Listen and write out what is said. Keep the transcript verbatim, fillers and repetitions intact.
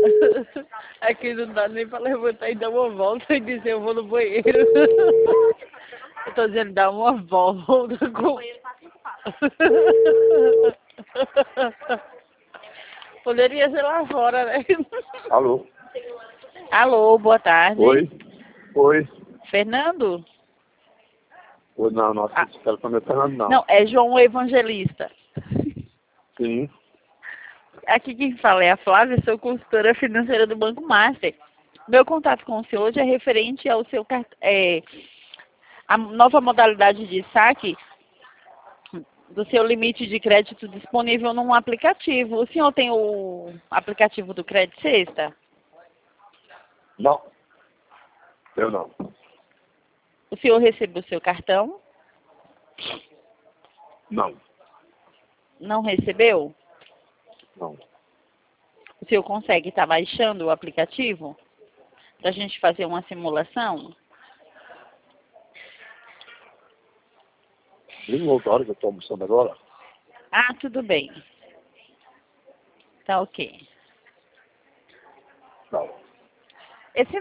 Aqui não dá nem pra levantar e dar uma volta e dizer eu vou no banheiro. Eu tô dizendo dar uma volta com... Poderia ser lá fora, né? Alô? Alô, boa tarde. Oi? Oi? Fernando? Oi, não, não, Ah. esse telefone é Fernando, não. Não, é João Evangelista. Sim. Aqui quem fala é a Flávia, sou consultora financeira do Banco Master. Meu contato com o senhor hoje é referente ao seu cart... é, a nova modalidade de saque do seu limite de crédito disponível num aplicativo. O senhor tem o aplicativo do Crédito Sexta? Não. Eu não. O senhor recebeu o seu cartão? Não. Não recebeu? Não. O senhor consegue estar baixando o aplicativo para a gente fazer uma simulação? Liga outra hora que eu estou almoçando agora. Ah, tudo bem. Tá ok.